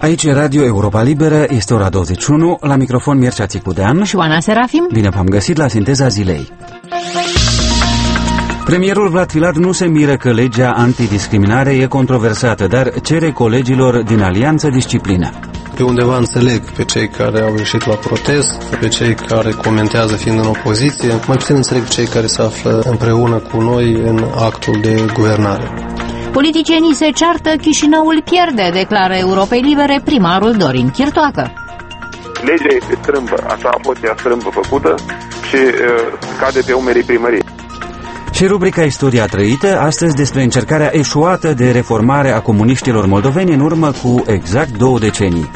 Aici e Radio Europa Liberă, este ora 21, la microfon Mircea Țicudean și Oana Serafim. Bine v-am găsit la Sinteza Zilei. Premierul Vlad Filat nu se miră că legea antidiscriminare e controversată, dar cere colegilor din alianță disciplină. Pe undeva înțeleg pe cei care au ieșit la protest, pe cei care comentează fiind în opoziție, mai puțin înțeleg cei care se află împreună cu noi în actul de guvernare. Politicienii se ceartă, Chișinăul pierde, declară Europei Libere primarul Dorin Chirtoacă. Legea este strâmbă, așa a fost ea strâmbă făcută și cade pe umerii primăriei. Și rubrica Istoria trăită, astăzi despre încercarea eșuată de reformare a comuniștilor moldoveni în urmă cu exact 2 decenii.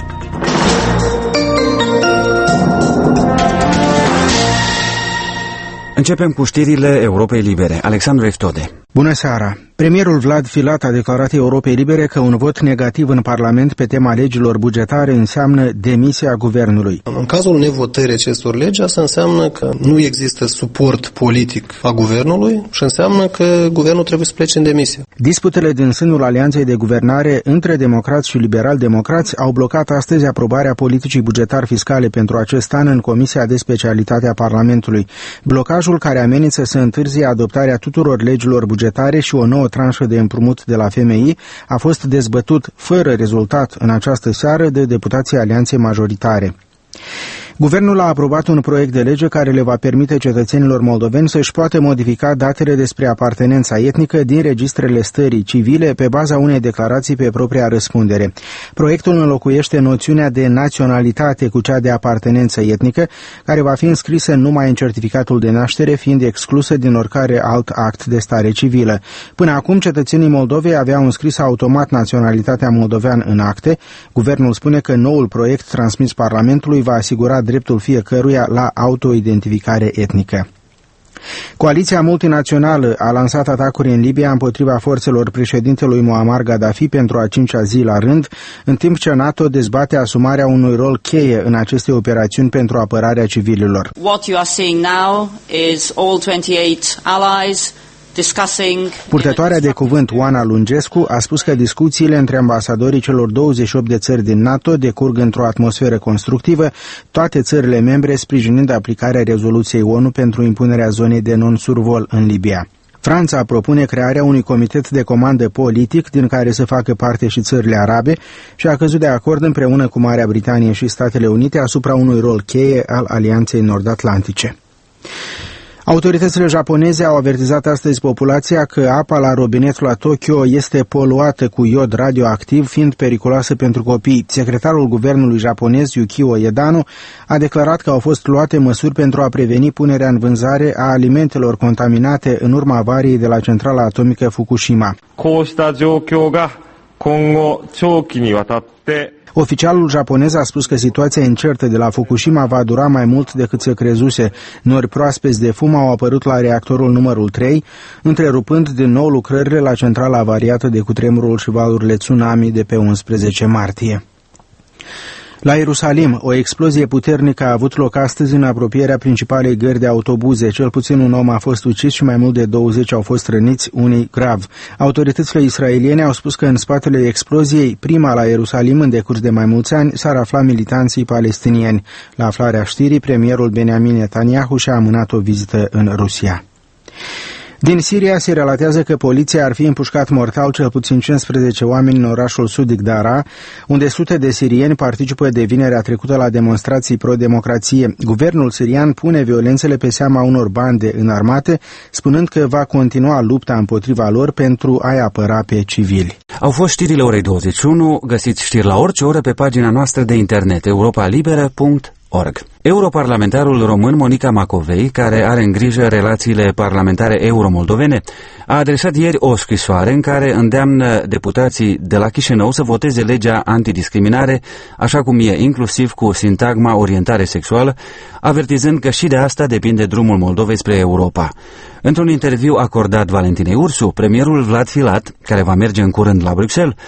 Începem cu știrile Europei Libere. Alexandru Eftode. Bună seara! Premierul Vlad Filat a declarat Europei Libere că un vot negativ în Parlament pe tema legilor bugetare înseamnă demisia guvernului. În cazul nevotării acestor legi, asta înseamnă că nu există suport politic a guvernului și înseamnă că guvernul trebuie să plece în demisie. Disputele din sânul alianței de guvernare între democrați și liberal-democrați au blocat astăzi aprobarea politicii bugetar-fiscale pentru acest an în Comisia de Specialitate a Parlamentului. Blocajul care amenință să întârzie adoptarea tuturor legilor bugetare și o nouă tranșă de împrumut de la FMI a fost dezbătut fără rezultat în această seară de deputații alianței majoritare. Guvernul a aprobat un proiect de lege care le va permite cetățenilor moldoveni să-și poată modifica datele despre apartenența etnică din registrele stării civile pe baza unei declarații pe propria răspundere. Proiectul înlocuiește noțiunea de naționalitate cu cea de apartenență etnică, care va fi înscrisă numai în certificatul de naștere, fiind exclusă din oricare alt act de stare civilă. Până acum, cetățenii Moldovei aveau înscris automat naționalitatea moldovean în acte. Guvernul spune că noul proiect transmis Parlamentului va asigura dreptul fiecăruia la autoidentificare etnică. Coaliția multinațională a lansat atacuri în Libia împotriva forțelor președintelui Muammar Gaddafi pentru a 5-a zi la rând, în timp ce NATO dezbate asumarea unui rol cheie în aceste operațiuni pentru apărarea civililor. What you are seeing now is all 28 allies Purtătoarea de cuvânt Oana Lungescu a spus că discuțiile între ambasadorii celor 28 de țări din NATO decurg într-o atmosferă constructivă, toate țările membre sprijinind aplicarea rezoluției ONU pentru impunerea zonei de non-survol în Libia. Franța propune crearea unui comitet de comandă politic din care să facă parte și țările arabe și a căzut de acord împreună cu Marea Britanie și Statele Unite asupra unui rol cheie al Alianței Nord-Atlantice. Autoritățile japoneze au avertizat astăzi populația că apa la robinetul la Tokyo este poluată cu iod radioactiv, fiind periculoasă pentru copii. Secretarul guvernului japonez, Yukio Edano, a declarat că au fost luate măsuri pentru a preveni punerea în vânzare a alimentelor contaminate în urma avariei de la centrala atomică Fukushima. Oficialul japonez a spus că situația incertă de la Fukushima va dura mai mult decât se crezuse. Nori proaspeți de fum au apărut la reactorul numărul 3, întrerupând din nou lucrările la centrala avariată de cutremurul și valurile tsunami de pe 11 martie. La Ierusalim, o explozie puternică a avut loc astăzi în apropierea principalei gări de autobuze. Cel puțin un om a fost ucis și mai mult de 20 au fost răniți, unii grav. Autoritățile israeliene au spus că în spatele exploziei, prima la Ierusalim în decurs de mai mulți ani, s-ar afla militanții palestinieni. La aflarea știrii, premierul Benjamin Netanyahu și-a amânat o vizită în Rusia. Din Siria se relatează că poliția ar fi împușcat mortal cel puțin 15 oameni în orașul sudic Daraa, unde sute de sirieni participă de vinerea trecută la demonstrații pro-democrație. Guvernul sirian pune violențele pe seama unor bande înarmate, spunând că va continua lupta împotriva lor pentru a-i apăra pe civili. Au fost știrile orei 21, găsiți știri la orice oră pe pagina noastră de internet europalibera.org. Europarlamentarul român Monica Macovei, care are în grijă relațiile parlamentare euro-moldovene, a adresat ieri o scrisoare în care îndeamnă deputații de la Chișinău să voteze legea antidiscriminare, așa cum e, inclusiv cu sintagma orientare sexuală, avertizând că și de asta depinde drumul Moldovei spre Europa. Într-un interviu acordat Valentinei Ursu, premierul Vlad Filat, care va merge în curând la Bruxelles,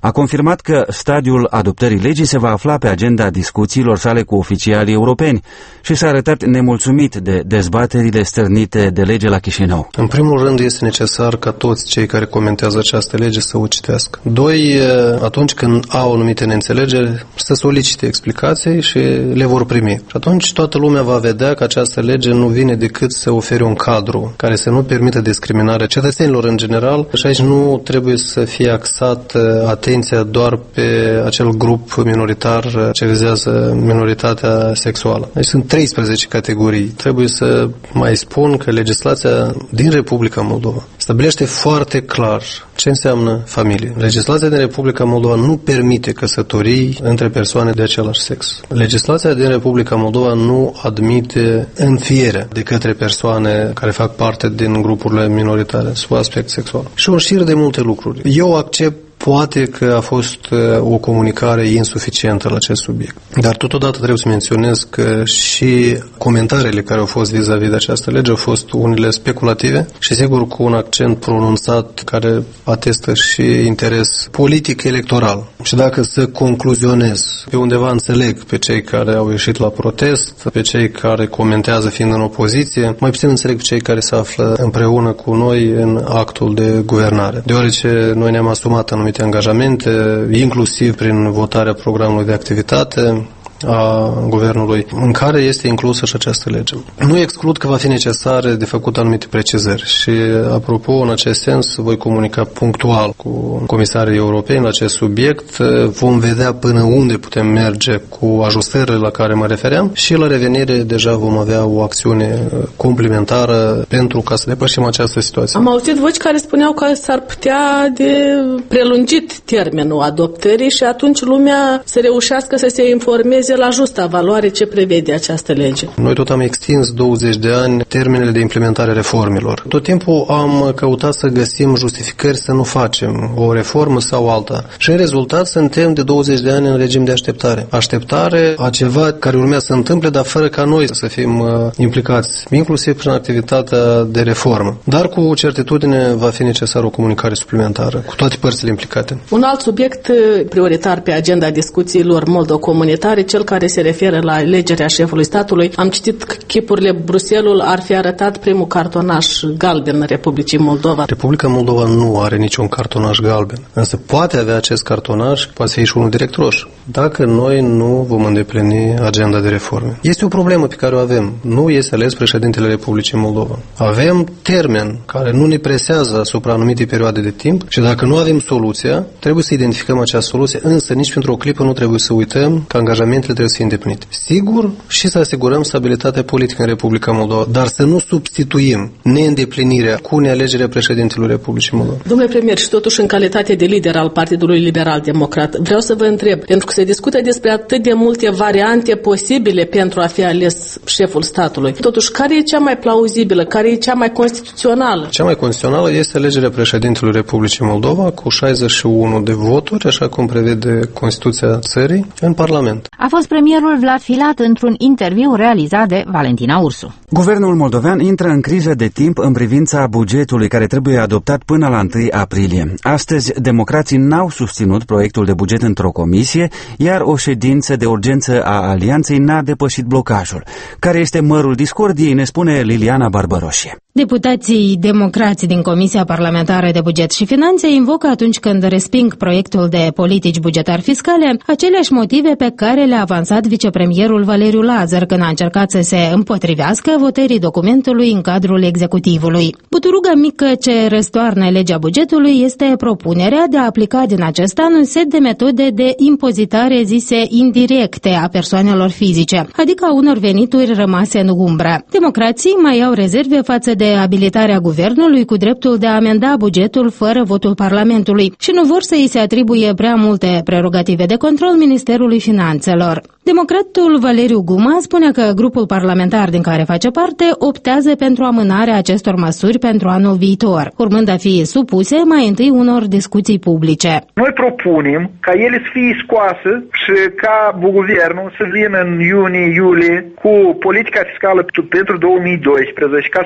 a confirmat că stadiul adoptării legii se va afla pe agenda discuțiilor sale cu oficialii europeni și s-a arătat nemulțumit de dezbaterile stârnite de lege la Chișinău. În primul rând este necesar ca toți cei care comentează această lege să o citească. Doi, atunci când au anumite neînțelegeri, să solicite explicații și le vor primi. Și atunci toată lumea va vedea că această lege nu vine decât să ofere un cadru care să nu permită discriminarea cetățenilor în general și aici nu trebuie să fie axat atenția doar pe acel grup minoritar ce vizează minoritatea sexuală. Deci sunt 13 categorii. Trebuie să mai spun că legislația din Republica Moldova stabilește foarte clar ce înseamnă familie. Legislația din Republica Moldova nu permite căsătorii între persoane de același sex. Legislația din Republica Moldova nu admite înfierea de către persoane care fac parte din grupurile minoritare sub aspect sexual. Și un șir de multe lucruri. Eu accept poate că a fost o comunicare insuficientă la acest subiect. Dar totodată trebuie să menționez că și comentariile care au fost vis-a-vis de această lege au fost unele speculative și sigur cu un accent pronunțat care atestă și interes politic electoral. Și dacă să concluzionez, pe undeva înțeleg pe cei care au ieșit la protest, pe cei care comentează fiind în opoziție, mai puțin înțeleg pe cei care se află împreună cu noi în actul de guvernare. Deoarece noi ne-am asumat anumite angajamente, inclusiv prin votarea programului de activitate a guvernului, în care este inclusă și această lege. Nu exclud că va fi necesar de făcut anumite precizări și, apropo, în acest sens, voi comunica punctual cu comisarii europeni la acest subiect. Vom vedea până unde putem merge cu ajustările la care mă refeream și la revenire deja vom avea o acțiune complementară pentru ca să depășim această situație. Am auzit voci care spuneau că s-ar putea de prelungit termenul adoptării și atunci lumea să reușească să se informeze la justa valoare ce prevede această lege. Noi tot am extins 20 de ani termenele de implementare a reformelor. Tot timpul am căutat să găsim justificări să nu facem o reformă sau alta. Și în rezultat suntem de 20 de ani în regim de așteptare. Așteptare a ceva care urmează să întâmple, dar fără ca noi să fim implicați, inclusiv prin activitatea de reformă. Dar cu certitudine va fi necesară o comunicare suplimentară cu toate părțile implicate. Un alt subiect prioritar pe agenda discuțiilor moldo-comunitare, cel care se referă la alegerea șefului statului. Am citit că chipurile Bruxelles ar fi arătat primul cartonaș galben în Republicii Moldova. Republica Moldova nu are niciun cartonaș galben, însă poate avea acest cartonaș, poate fi și unul direct roșu, dacă noi nu vom îndeplini agenda de reforme. Este o problemă pe care o avem. Nu este ales președintele Republicii Moldova. Avem termen care nu ne presează asupra anumite perioade de timp și dacă nu avem soluția, trebuie să identificăm acea soluție, însă nici pentru o clipă nu trebuie să uităm că angajamentele trebuie să fie îndeplinite. Sigur, și să asigurăm stabilitatea politică în Republica Moldova, dar să nu substituim neîndeplinirea cu nealegerea președintelui Republicii Moldova. Domnule premier, și totuși în calitate de lider al Partidului Liberal Democrat, vreau să vă întreb, pentru că se discută despre atât de multe variante posibile pentru a fi ales șeful statului. Totuși, care e cea mai plauzibilă, care e cea mai constituțională? Cea mai constituțională este alegerea președintelui Republicii Moldova cu 61 de voturi, așa cum prevede Constituția țării, în Parlament. A fost premierul Vlad Filat într-un interviu realizat de Valentina Ursu. Guvernul moldovean intră în criză de timp în privința bugetului care trebuie adoptat până la 1 aprilie. Astăzi, democrații n-au susținut proiectul de buget într-o comisie, iar o ședință de urgență a alianței n-a depășit blocajul. Care este mărul discordiei, ne spune Liliana Barbăroșie. Deputații democrați din Comisia Parlamentară de Buget și Finanțe invocă atunci când resping proiectul de politici bugetari fiscale aceleași motive pe care le-a avansat vicepremierul Valeriu Lazar când a încercat să se împotrivească votării documentului în cadrul executivului. Buturuga mică ce răstoarnă legea bugetului este propunerea de a aplica din acest an un set de metode de impozitare zise indirecte a persoanelor fizice, adică a unor venituri rămase în umbră. Democrații mai au rezerve față de abilitarea guvernului cu dreptul de a amenda bugetul fără votul Parlamentului și nu vor să îi se atribuie prea multe prerogative de control Ministerului Finanțelor. Democratul Valeriu Guma spune că grupul parlamentar din care face parte optează pentru amânarea acestor măsuri pentru anul viitor, urmând a fi supuse mai întâi unor discuții publice. Noi propunem ca ele să fie scoase și ca guvernul să vină în iunie-iulie cu politica fiscală pentru 2012 ca să consulte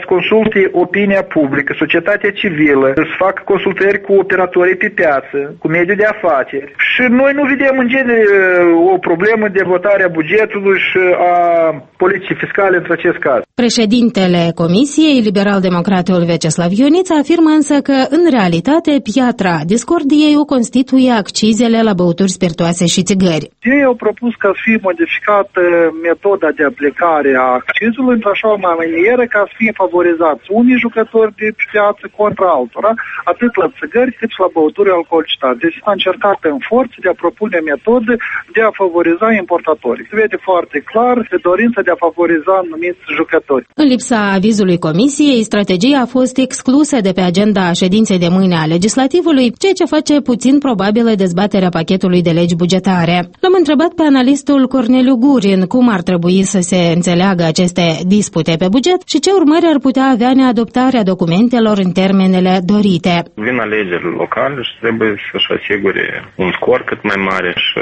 consulte opinia publică, societatea civilă, să facă consultări cu operatorii pe piață, cu mediul de afaceri. Și noi nu vedem în genere o problemă de votare a bugetului și a politicii fiscale într acest caz. Președintele Comisiei, liberal-democratul Vyacheslav Ionița, afirmă însă că, în realitate, piatra discordiei o constituie accizele la băuturi spiritoase și țigări. Ei au propus ca să fie modificată metoda de aplicare a accizului într-așa o manieră ca să fie favorizați unii jucători de piață contra altora, atât la țigări cât și la băuturi alcoolicitate. Deci s-a încercat în forță de a propune metode de a favoriza importatorii. Se vede foarte clar de dorința de a favoriza anumiți jucători. În lipsa avizului Comisiei, strategia a fost exclusă de pe agenda ședinței de mâine a legislativului, ceea ce face puțin probabilă dezbaterea pachetului de legi bugetare. L-am întrebat pe analistul Corneliu Gurin cum ar trebui să se înțeleagă aceste dispute pe buget și ce urmări ar putea avea neadoptarea documentelor în termenele dorite. Vin alegerile locale și trebuie să-și asigure un scor cât mai mare și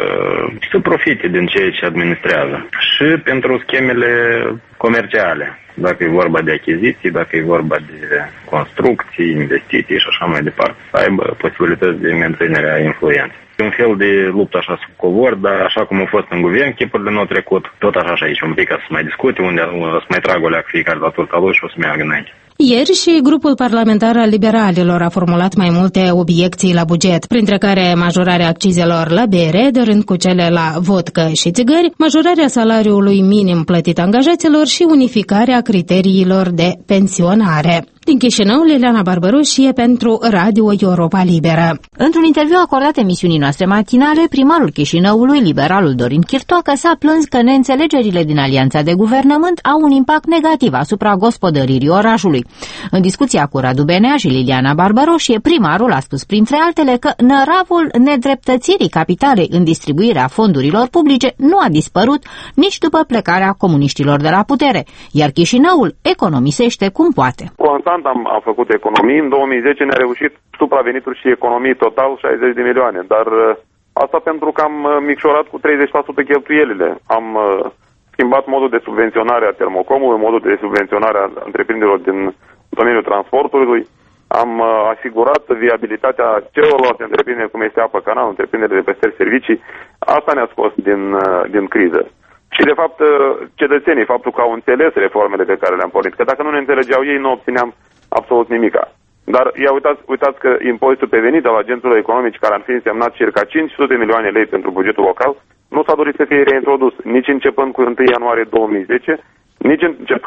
să profite din ceea ce administrează. Și pentru schemele comerciale, dacă e vorba de achiziții, dacă e vorba de construcții, investiții și așa mai departe, să aibă posibilități de menținere a influenței. Un fel de luptă așa sub covor, dar așa cum a fost în guvern chipurile nou trecut, tot așa și aici un pic ca să mai discute, unde o să mai trag o leacă fiecare la turta lui și o să meargă înainte. Ieri și grupul parlamentar al liberalilor a formulat mai multe obiecții la buget, printre care majorarea accizelor la bere, dărând cu cele la vodcă și țigări, majorarea salariului minim plătit angajaților și unificarea criteriilor de pensionare. Din Chișinău, Liliana Barbaroșie pentru Radio Europa Liberă. Într-un interviu acordat emisiunii noastre matinale, primarul Chișinăului, liberalul Dorin Chirtoacă, s-a plâns că neînțelegerile din alianța de guvernământ au un impact negativ asupra gospodăririi orașului. În discuția cu Radu Benea și Liliana Barbaroșie, primarul a spus printre altele că năravul nedreptățirii capitalei în distribuirea fondurilor publice nu a dispărut nici după plecarea comuniștilor de la putere, iar Chișinăul economisește cum poate. Am făcut economii. În 2010 ne-a reușit supravenituri și economii total 60 de milioane, dar asta pentru că am micșorat cu 30% cheltuielile. Am schimbat modul de subvenționare a Termocomului, modul de subvenționare a întreprinderilor din domeniul transportului. Am asigurat viabilitatea celorlalte întreprinderi, cum este Apă Canal, întreprinderile de prestări servicii. Asta ne-a scos din criză. Și, de fapt, cetățenii, faptul că au înțeles reformele pe care le-am pornit, că dacă nu ne înțelegeau ei, nu obțineam absolut nimica. Dar uitați că impozitul pe venit al agenților economici, care ar fi însemnat circa 500 de milioane lei pentru bugetul local, nu s-a dorit să fie reintrodus, nici începând cu 1 ianuarie 2010, nici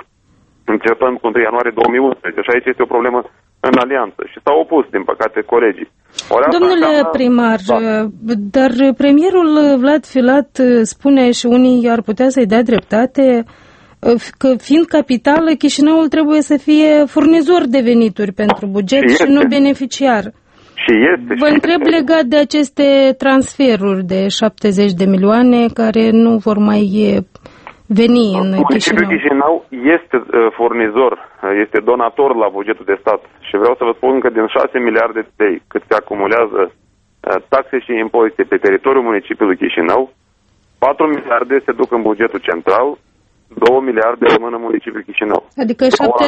începând cu 1 ianuarie 2011. Și aici este o problemă în alianță și s-au opus, din păcate, colegii. Domnule primar, dar premierul Vlad Filat spune și unii ar putea să-i dea dreptate că fiind capitală, Chișinăul trebuie să fie furnizor de venituri pentru buget și nu beneficiar. Vă întreb legat de aceste transferuri de 70 de milioane care nu vor mai veni în Chișinău. Municipiul Chișinău este furnizor, este donator la bugetul de stat și vreau să vă spun că din 6 miliarde de lei cât se acumulează taxe și impozite pe teritoriul municipiului Chișinău, 4 miliarde se duc în bugetul central, 2 miliarde rămân în municipiul Chișinău. Adică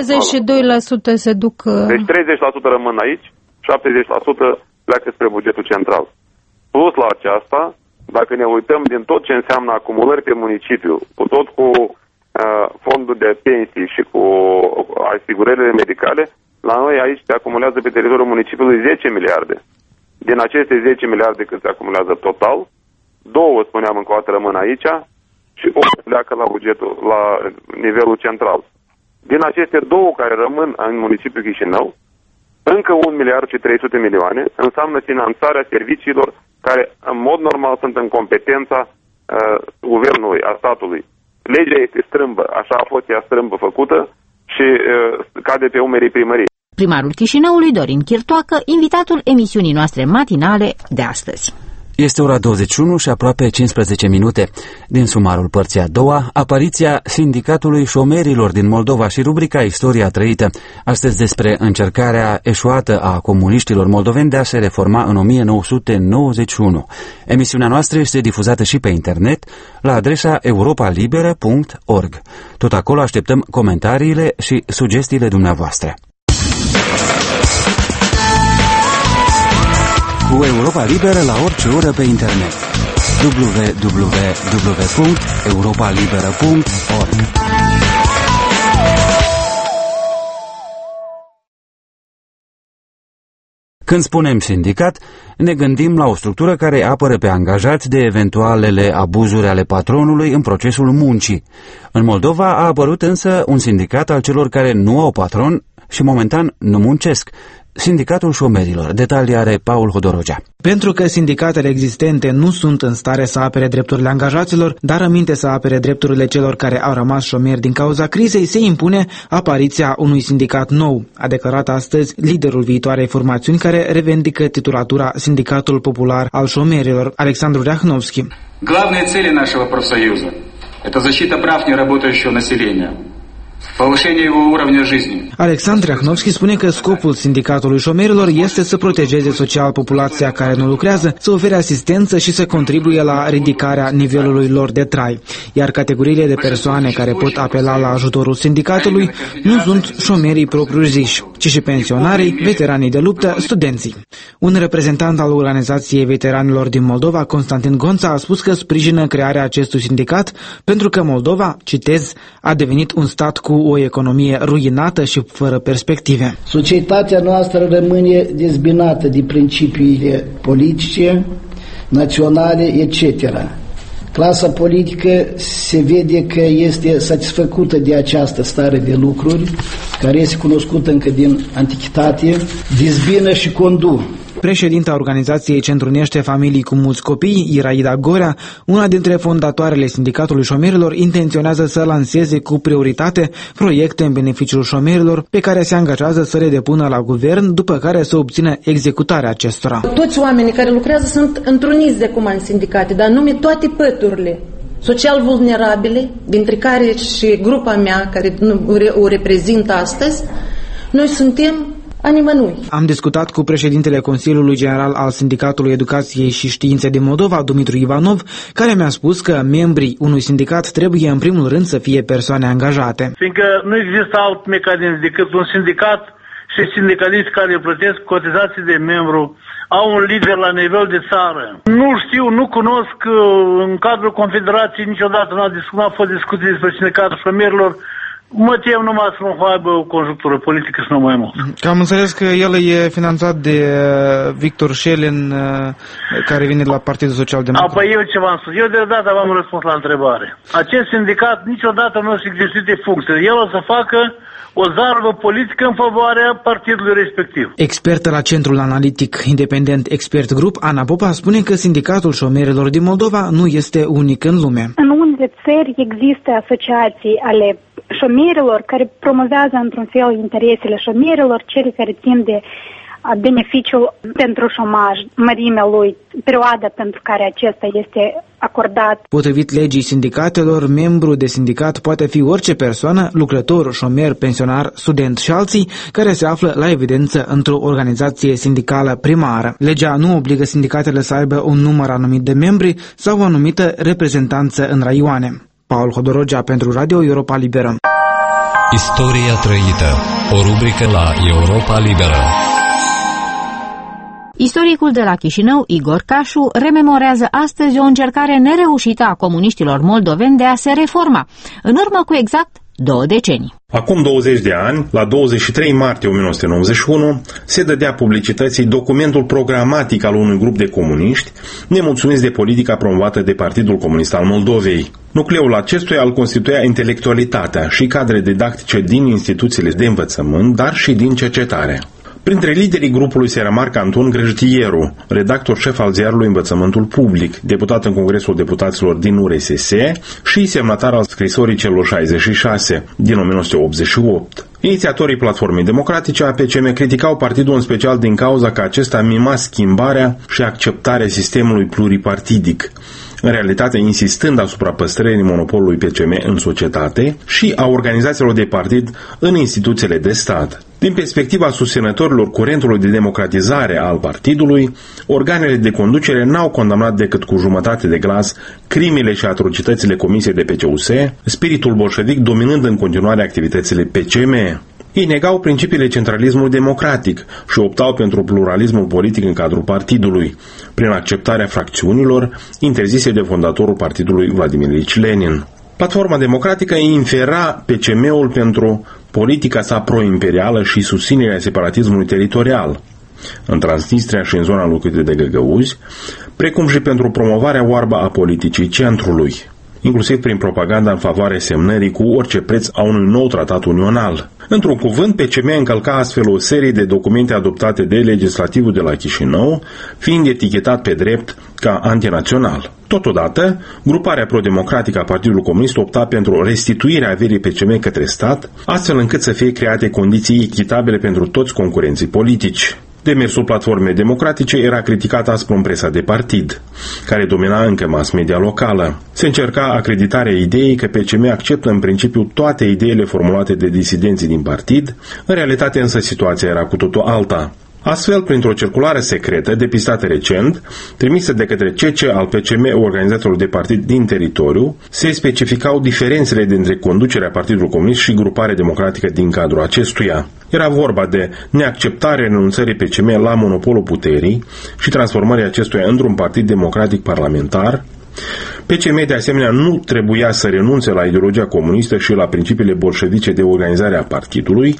72% se duc... Deci 30% rămân aici, 70% pleacă spre bugetul central. Plus la aceasta, dacă ne uităm din tot ce înseamnă acumulări pe municipiu, cu fondul de pensii și cu asigurările medicale, la noi aici se acumulează pe teritoriul municipiului 10 miliarde. Din aceste 10 miliarde cât se acumulează total, 2, spuneam încă o dată, rămân aici și 8 pleacă la bugetul, la nivelul central. Din aceste 2 care rămân în municipiul Chișinău, încă 1 miliard și 300 milioane înseamnă finanțarea serviciilor care în mod normal sunt în competența guvernului, a statului. Legea este strâmbă, așa a fost ea strâmbă făcută și cade pe umerii primăriei. Primarul Chișinăului, Dorin Chirtoacă, invitatul emisiunii noastre matinale de astăzi. Este ora 21 și aproape 15 minute. Din sumarul părții a doua, apariția Sindicatului Șomerilor din Moldova și rubrica Istoria trăită. Astăzi despre încercarea eșuată a comuniștilor moldoveni de a se reforma în 1991. Emisiunea noastră este difuzată și pe internet la adresa europalibera.org. Tot acolo așteptăm comentariile și sugestiile dumneavoastră. Cu Europa Liberă la orice oră pe internet. www.europalibera.org. Când spunem sindicat, ne gândim la o structură care apără pe angajați de eventualele abuzuri ale patronului în procesul muncii. În Moldova a apărut însă un sindicat al celor care nu au patron și momentan nu muncesc. Sindicatul Șomerilor. Detalii are Paul Hodorogea. Pentru că sindicatele existente nu sunt în stare să apere drepturile angajaților, dar aminte să apere drepturile celor care au rămas șomeri din cauza crizei, se impune apariția unui sindicat nou, a declarat astăzi liderul viitoarei formațiuni care revendică titulatura Sindicatul Popular al Șomerilor, Alexandru Rяхновski. Главные цели нашего профсоюза – это защита прав неработающего населения. Alexandru Rяхновski spune că scopul Sindicatului Șomerilor este să protejeze social populația care nu lucrează, să ofere asistență și să contribuie la ridicarea nivelului lor de trai. Iar categoriile de persoane care pot apela la ajutorul sindicatului nu sunt șomerii propriu-ziși, ci și pensionarii, veteranii de luptă, studenții. Un reprezentant al Organizației Veteranilor din Moldova, Constantin Gonța, a spus că sprijină crearea acestui sindicat pentru că Moldova, citez, a devenit un stat cu o economie ruinată și fără perspective. Societatea noastră rămâne dezbinată de principiile politice, naționale, etc. Clasa politică se vede că este satisfăcută de această stare de lucruri, care este cunoscută încă din antichitate, dezbină și conduc. Președinta organizației Centrunește Familii cu Mulți Copii, Iraida Gorea, una dintre fondatoarele Sindicatului Șomerilor, intenționează să lanseze cu prioritate proiecte în beneficiul șomerilor pe care se angajează să le depună la guvern, după care să obțină executarea acestora. Toți oamenii care lucrează sunt întruniți de acum în sindicate, dar anume toate păturile social vulnerabile, dintre care și grupa mea, care o reprezintă astăzi, noi suntem a nimănui. Am discutat cu președintele Consiliului General al Sindicatului Educației și Științe din Moldova, Dumitru Ivanov, care mi-a spus că membrii unui sindicat trebuie în primul rând să fie persoane angajate. Fiindcă nu există alt mecanism decât un sindicat și sindicaliști care plătesc cotizații de membru, au un lider la nivel de țară. Nu știu, nu cunosc, în cadrul Confederației niciodată n-a fost discuție despre Sindicatul Șomerilor. Mă tem numai să nu aibă o conjunctură politică și nu mai mult. Că am înțeles că el e finanțat de Victor Șelin, care vine de la Partidul Social Democrat. Apoi eu ce v-am spus? Eu deodată v-am răspuns la întrebare. Acest sindicat niciodată nu o să exercite funcție. El o să facă o zarvă politică în favoarea partidului respectiv. Expertă la Centrul Analitic Independent Expert Group, Ana Popa, spune că Sindicatul Șomerilor din Moldova nu este unic în lume. În unele țări există asociații ale șomerilor care promovează într-un fel interesele șomerilor, cele care țin de beneficiul pentru șomaj, mărimea lui, perioada pentru care acesta este acordat. Potrivit legii sindicatelor, membru de sindicat poate fi orice persoană, lucrător, șomer, pensionar, student și alții, care se află la evidență într-o organizație sindicală primară. Legea nu obligă sindicatele să aibă un număr anumit de membri sau o anumită reprezentanță în raioane. Paul Hodorogea pentru Radio Europa Liberă. Istoria trăită, o rubrică la Europa Liberă. Istoricul de la Chișinău, Igor Cașu, rememorează astăzi o încercare nereușită a comuniștilor moldoveni de a se reforma, în urmă cu exact 2 decenii. Acum 20 de ani, la 23 martie 1991, se dădea publicității documentul programatic al unui grup de comuniști, nemulțumiți de politica promovată de Partidul Comunist al Moldovei. Nucleul acestuia îl constituia intelectualitatea și cadre didactice din instituțiile de învățământ, dar și din cercetare. Printre liderii grupului se remarcă Anton Grăjdieru, redactor șef al ziarului Învățământul Public, deputat în Congresul Deputaților din URSS și semnatar al scrisorii celor 66 din 1988. Inițiatorii Platformei Democratice APCM criticau partidul în special din cauza că acesta mima schimbarea și acceptarea sistemului pluripartidic, în realitate insistând asupra păstrării monopolului PCM în societate și a organizațiilor de partid în instituțiile de stat. Din perspectiva susținătorilor curentului de democratizare al partidului, organele de conducere n-au condamnat decât cu jumătate de glas crimele și atrocitățile comise de PCUS, spiritul bolșevic dominând în continuare activitățile PCM. Ei negau principiile centralismului democratic și optau pentru pluralismul politic în cadrul partidului, prin acceptarea fracțiunilor interzise de fondatorul partidului Vladimir Ilich Lenin. Platforma democratică infera PCM-ul pentru politica sa pro-imperială și susținerea separatismului teritorial în Transnistria și în zona locuită de găgăuzi, precum și pentru promovarea oarbă a politicii centrului, inclusiv prin propaganda în favoarea semnării cu orice preț a unui nou tratat unional. Într-un cuvânt, PCM încălca astfel o serie de documente adoptate de legislativul de la Chișinău, fiind etichetat pe drept ca antinațional. Totodată, gruparea pro-democratică a Partidului Comunist opta pentru restituirea averii PCM către stat, astfel încât să fie create condiții echitabile pentru toți concurenții politici. Demersul Platformei Democratice era criticat aspru în presa de partid, care domina încă mass media locală. Se încerca acreditarea ideii că PCM acceptă în principiu toate ideile formulate de disidenții din partid, în realitate însă situația era cu totul alta. Astfel, printr-o circulară secretă, depistată recent, trimisă de către CC al PCM organizațiilor de partid din teritoriu, se specificau diferențele dintre conducerea Partidului Comunist și gruparea democratică din cadrul acestuia. Era vorba de neacceptarea renunțării PCM la monopolul puterii și transformarea acestuia într-un partid democratic parlamentar. PCM, de asemenea, nu trebuia să renunțe la ideologia comunistă și la principiile bolșevice de organizare a partidului,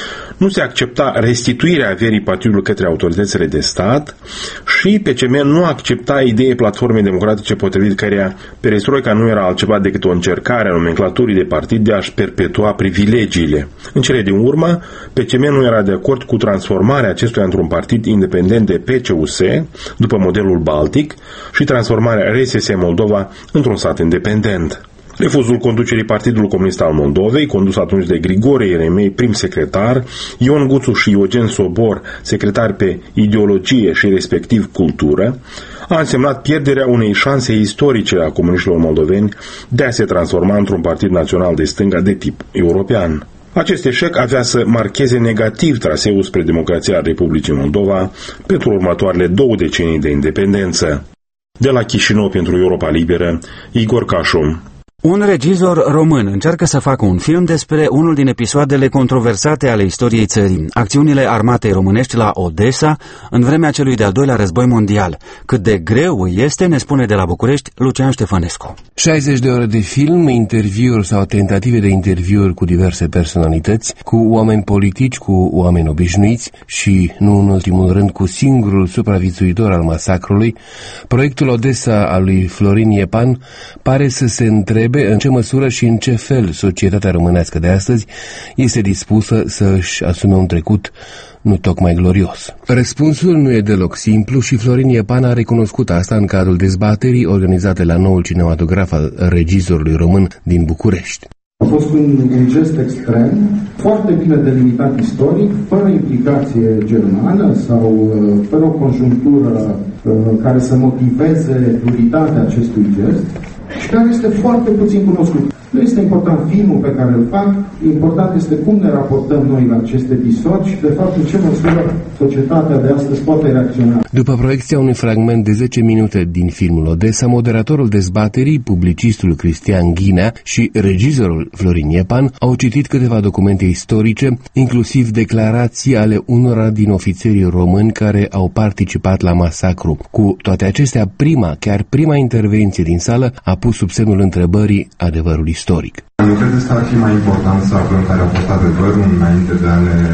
nu se accepta restituirea averii partidului către autoritățile de stat și PCM nu accepta ideea Platformei Democratice potrivit căreia perestroica nu era altceva decât o încercare a nomenclaturii de partid de a-și perpetua privilegiile. În cele din urmă, PCM nu era de acord cu transformarea acestuia într-un partid independent de PCUS, după modelul Baltic, și transformarea RSS Moldova într-un stat independent. Refuzul conducerii Partidului Comunist al Moldovei, condus atunci de Grigore Ieremei, prim secretar, Ion Guțu și Eugen Sobor, secretari pe ideologie și respectiv cultură, a însemnat pierderea unei șanse istorice a comuniștilor moldoveni de a se transforma într-un partid național de stânga de tip european. Acest eșec avea să marcheze negativ traseul spre democrația a Republicii Moldova pentru următoarele 2 decenii de independență. De la Chișinău pentru Europa Liberă, Igor Cașu. Un regizor român încearcă să facă un film despre unul din episoadele controversate ale istoriei țării, acțiunile armatei românești la Odessa în vremea celui de-al doilea război mondial. Cât de greu este, ne spune de la București Lucian Ștefănescu. 60 de ore de film, interviuri sau tentative de interviuri cu diverse personalități, cu oameni politici, cu oameni obișnuiți și, nu în ultimul rând, cu singurul supraviețuitor al masacrului, proiectul Odessa al lui Florin Iepan pare să se întrebe în ce măsură și în ce fel societatea românească de astăzi este dispusă să își asume un trecut nu tocmai glorios. Răspunsul nu e deloc simplu și Florin Iepan a recunoscut asta în cadrul dezbaterii organizate la noul cinematograf al regizorului român din București. A fost un gest extrem, foarte bine delimitat istoric, fără implicație germană sau fără o conjunctură care să motiveze duritatea acestui gest și care este foarte puțin cunoscut. Nu este important filmul pe care îl fac, important este cum ne raportăm noi la acest episod și, de fapt, în ce măsură societatea de astăzi poate reacționa. După proiecția unui fragment de 10 minute din filmul Odessa, moderatorul dezbaterii, publicistul Cristian Ghinea și regizorul Florin Iepan au citit câteva documente istorice, inclusiv declarații ale unora din ofițerii români care au participat la masacru. Cu toate acestea, chiar prima intervenție din sală a pus sub semnul întrebării adevărul istoric. Nu credeți că ar fi mai important să aflăm care au fost adevărul înainte de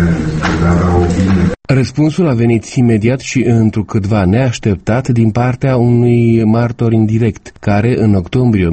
a avea o opinie? Răspunsul a venit imediat și întrucâtva neașteptat din partea unui martor indirect, care în octombrie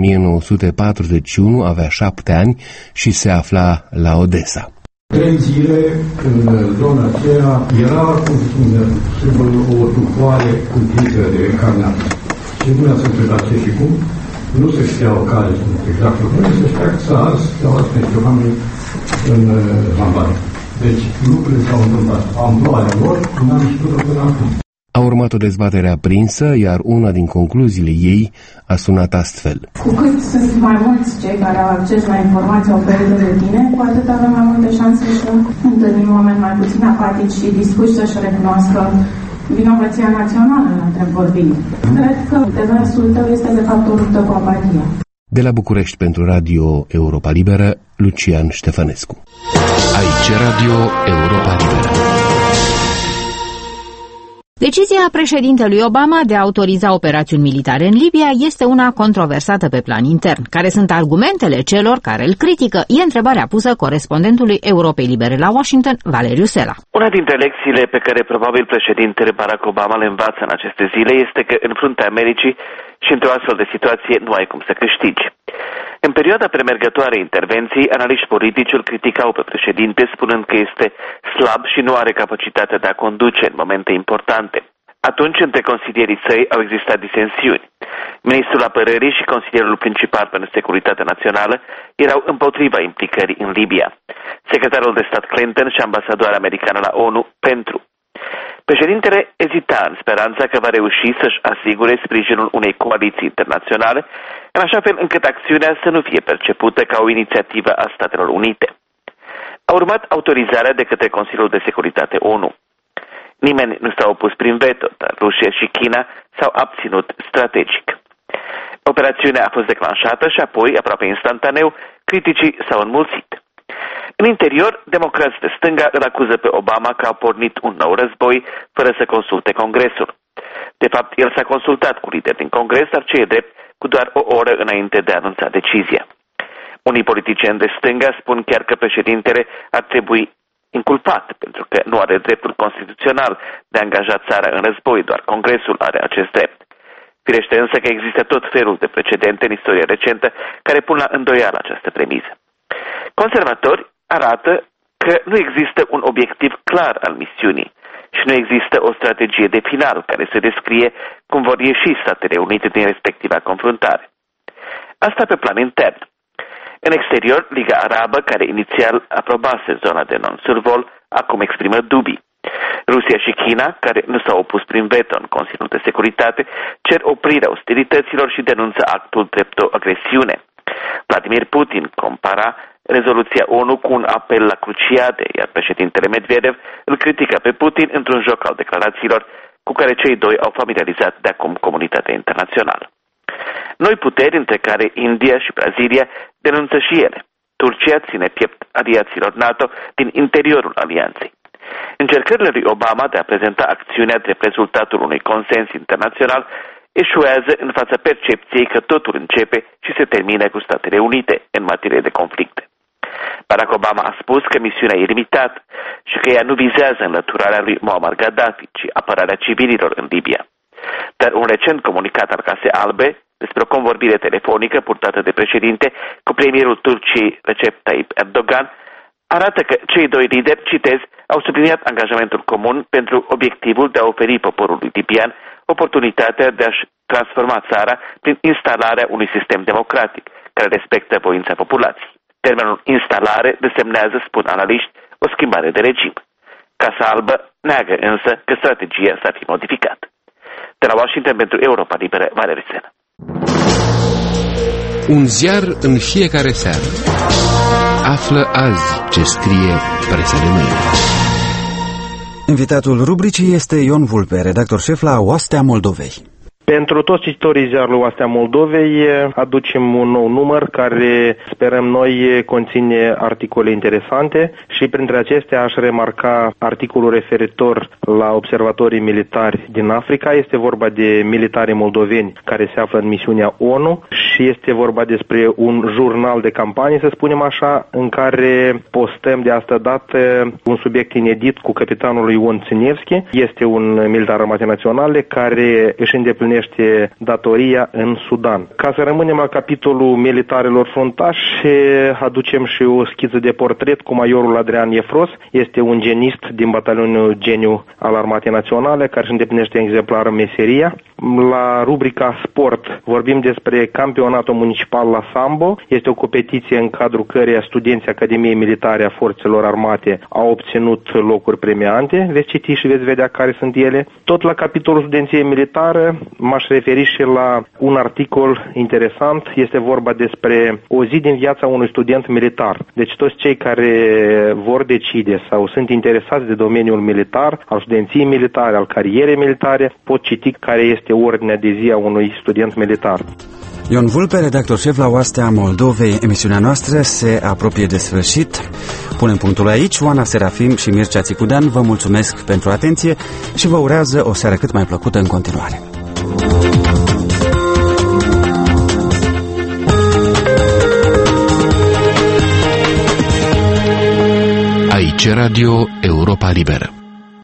1941 avea 7 ani și se afla la Odessa. 3 zile în zona aceea era, cum spune, sub o tufoare cutită de carneată. Și nu mi-ați întrebat ce și cum. Nu se știau care sunt exact lucrurile, se știa că s-a ars niște oameni în Albania. Deci lucrurile s-au întâmplat. Amploarea lor n-am știut până acum. A urmat o dezbatere aprinsă, iar una din concluziile ei a sunat astfel. Cu cât sunt mai mulți cei care au acces la informații oferite de tine, cu atât avem mai multe șanse să întâlnim oameni mai puțin apatici și dispuși să-și recunoască vinovăția națională în întreg vorbind. Cred că demersul tău este de fapt o luptă cu apatia. De la București pentru Radio Europa Liberă, Lucian Ștefănescu. Aici Radio Europa Liberă. Decizia președintelui Obama de a autoriza operațiuni militare în Libia este una controversată pe plan intern. Care sunt argumentele celor care îl critică? E întrebarea pusă corespondentului Europei Libere la Washington, Valeriu Sela. Una dintre lecțiile pe care probabil președintele Barack Obama le învață în aceste zile este că în fruntea Americii și într-o astfel de situație nu ai cum să câștigi. În perioada premergătoare intervenției, analiști politici îl criticau pe președinte, spunând că este slab și nu are capacitatea de a conduce în momente importante. Atunci, între consilierii săi au existat disensiuni. Ministrul Apărării și consilierul principal pentru securitate națională erau împotriva implicării în Libia. Secretarul de stat Clinton și ambasadoarea americană la ONU pentru. Președintele ezita în speranța că va reuși să-și asigure sprijinul unei coaliții internaționale, în așa fel încât acțiunea să nu fie percepută ca o inițiativă a Statelor Unite. A urmat autorizarea de către Consiliul de Securitate ONU. Nimeni nu s-a opus prin veto, dar Rusia și China s-au abținut strategic. Operațiunea a fost declanșată și apoi, aproape instantaneu, criticii s-au înmulțit. În interior, democrații de stânga îl acuză pe Obama că a pornit un nou război fără să consulte Congresul. De fapt, el s-a consultat cu lideri din Congres, dar ce e drept, cu doar o oră înainte de a anunța decizia. Unii politicieni de stânga spun chiar că președintele ar trebui inculpat, pentru că nu are dreptul constituțional de a angaja țara în război, doar Congresul are acest drept. Firește însă că există tot felul de precedente în istoria recentă care pun la îndoială această premisă. Conservatori arată că nu există un obiectiv clar al misiunii și nu există o strategie de final care să descrie cum vor ieși Statele Unite din respectiva confruntare. Asta pe plan intern. În exterior, Liga Arabă, care inițial aprobase zona de non-survol, acum exprimă dubii. Rusia și China, care nu s-au opus prin veto în Consiliul de Securitate, cer oprirea ostilităților și denunță actul drept o agresiune. Vladimir Putin compara rezoluția ONU cu un apel la cruciade, iar președintele Medvedev îl critică pe Putin într-un joc al declarațiilor cu care cei doi au familiarizat de acum comunitatea internațională. Noi puteri, între care India și Brazilia, denunță și ele. Turcia ține piept aliaților NATO din interiorul alianței. Încercările lui Obama de a prezenta acțiunea drept rezultatul unui consens internațional eșuează în fața percepției că totul începe și se termină cu Statele Unite în materie de conflicte. Barack Obama a spus că misiunea e limitată și că ea nu vizează înlăturarea lui Muammar Gaddafi, ci apărarea civililor în Libia. Dar un recent comunicat al Casei Albe despre o convorbire telefonică purtată de președinte cu premierul Turciei Recep Tayyip Erdogan arată că cei doi lideri, citez, au subliniat angajamentul comun pentru obiectivul de a oferi poporului libian oportunitatea de a-și transforma țara prin instalarea unui sistem democratic care respectă voința populației. Termenul instalare desemnează, spun analiști, o schimbare de regim. Casa Albă neagă însă că strategia s-ar fi modificat. De la Washington pentru Europa Liberă, Valeriu Sela. Un ziar în fiecare seară. Află azi ce scrie presa de mâine. Invitatul rubricii este Ion Vulpe, redactor șef la Oastea Moldovei. Pentru toți cititorii ziarului Oastea Moldovei aducem un nou număr care, sperăm noi, conține articole interesante și printre acestea aș remarca articolul referitor la observatorii militari din Africa. Este vorba de militari moldoveni care se află în misiunea ONU și este vorba despre un jurnal de campanie, să spunem așa, în care postăm de asta dată un subiect inedit cu capitanul Ion Ținevski. Este un militar armatei naționale care își îndeplinește datoria în Sudan. Ca să rămânem la capitolul militarilor fruntași, aducem și o schiță de portret cu majorul Adrian Efros. Este un genist din batalionul Geniu al Armatei Naționale care își îndeplinește exemplar meseria. La rubrica sport vorbim despre campionatul municipal la sambo. Este o competiție în cadrul căreia studenții Academiei Militare a Forțelor Armate au obținut locuri premiante. Veți citi și veți vedea care sunt ele. Tot la capitolul studenției militară m-aș referi și la un articol interesant. Este vorba despre o zi din viața unui student militar. Deci toți cei care vor decide sau sunt interesați de domeniul militar, al studenției militare, al carierei militare, pot citi care este ordinea de zi a unui student militar. Ion Vulpe, redactor șef la Oastea Moldovei. Emisiunea noastră se apropie de sfârșit. Punem punctul aici. Oana Serafim și Mircea Țicudean vă mulțumesc pentru atenție și vă urează o seară cât mai plăcută în continuare. Aici Radio Europa Liberă.